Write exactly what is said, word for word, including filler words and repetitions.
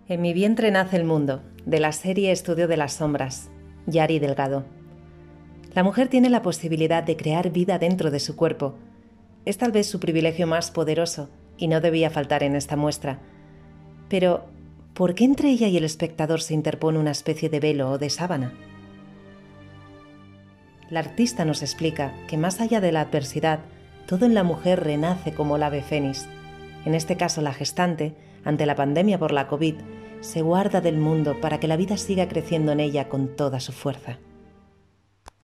En mi vientre nace el mundo, de la serie Estudio de las Sombras, Yari Delgado. La mujer tiene la posibilidad de crear vida dentro de su cuerpo. Es tal vez su privilegio más poderoso y no debía faltar en esta muestra. Pero, ¿por qué entre ella y el espectador se interpone una especie de velo o de sábana? La artista nos explica que más allá de la adversidad, todo en la mujer renace como el ave fénix. En este caso, la gestante, ante la pandemia por la COVID, se guarda del mundo para que la vida siga creciendo en ella con toda su fuerza.